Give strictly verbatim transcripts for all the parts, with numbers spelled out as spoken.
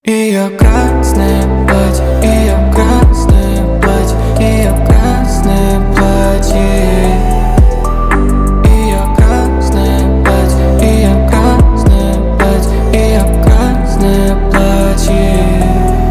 Ее красное платье, ее красное платье, ее красное платье. Ее красное платье, ее красное платье, ее красное платье.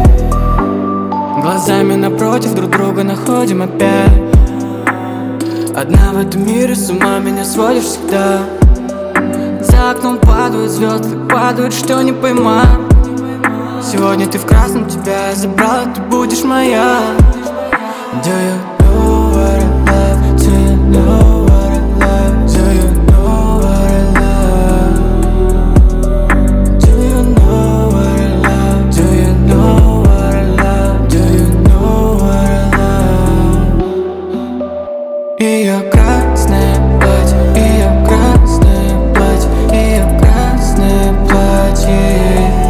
Глазами напротив друг друга находим опять. Одна в этом мире, с ума меня сводишь всегда. За окном падают звезды, падают, что не поймаю. Сегодня ты в красном, тебя я забрала, ты будешь моя. Do you know what I love? Do you know what I love? Do you know what I love? Do you know what I love? Do you know what I love? Do you know what I love? Ее красное платье, ее красное платье, ее красное платье.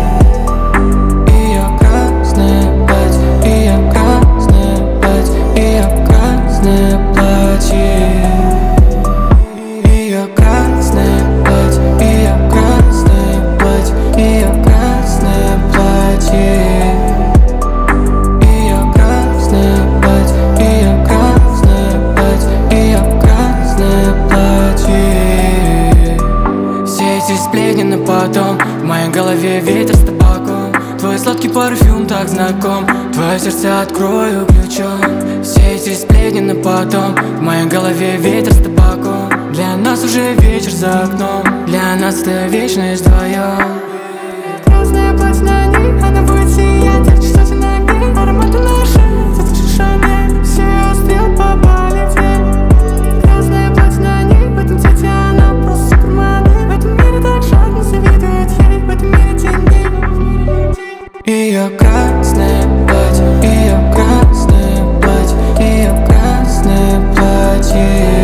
Потом в моей голове ветер с табаком. Твой сладкий парфюм так знаком. Твое сердце открою ключом. Все эти сплетни на потом. В моей голове ветер с табаком. Для нас уже вечер за окном. Для нас это вечность вдвоем. Красное платье на ней, она будет сиять ярче сотен огней. Ароматы на шее, заслышишь шанель. Все стрел попали в цель. Красное платье на ней, в этом цвете она просто супермодель. В этом мире так жадно завидуют ей, в этом мире теней. Ее красное платье, ее красное платье, ее красное платье.